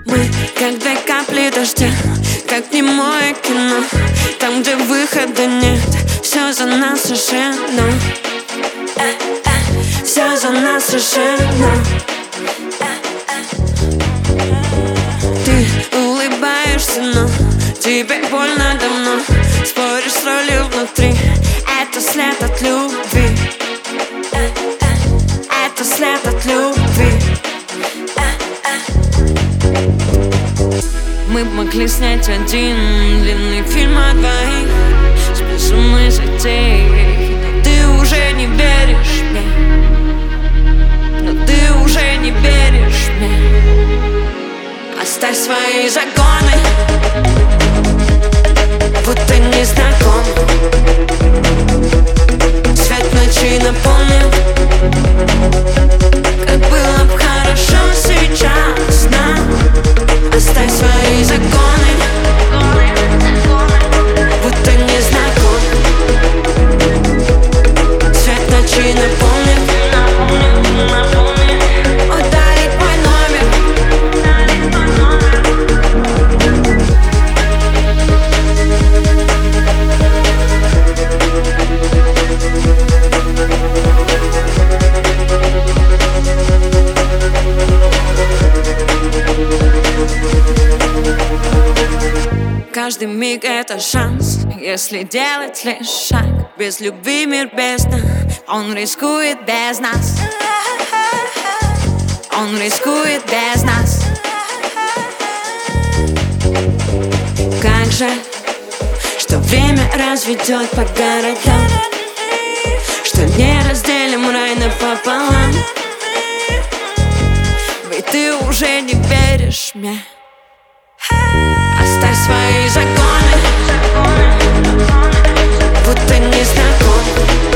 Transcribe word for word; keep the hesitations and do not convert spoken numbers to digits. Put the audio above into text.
Мы как две капли дождя, как немое кино. Там, где выхода нет, все за нас решено. э, э, Все за нас решено. Ты улыбаешься, но тебе больно давно. Споришь с ролью внутри, это след от любви. э, э, Это след от любви. Мы могли снять один длинный фильм о двоих, с безумной затеей. Но ты уже не веришь мне, но ты уже не веришь мне. Оставь свои загоны, будто не знаком. Свет ночи напомнил, как было б хорошо сейчас нам. Оставь свои законы, будто не знаком. Свет ночи напомнит, удалить мой номер. Каждый миг это шанс, если делать лишь шаг. Без любви мир бездна, он рискует без нас. Он рискует без нас. Как же, что время разведет по городам, что не разделим рай напополам. Ведь ты уже не веришь мне. Оставь свои законы, будто не знаком.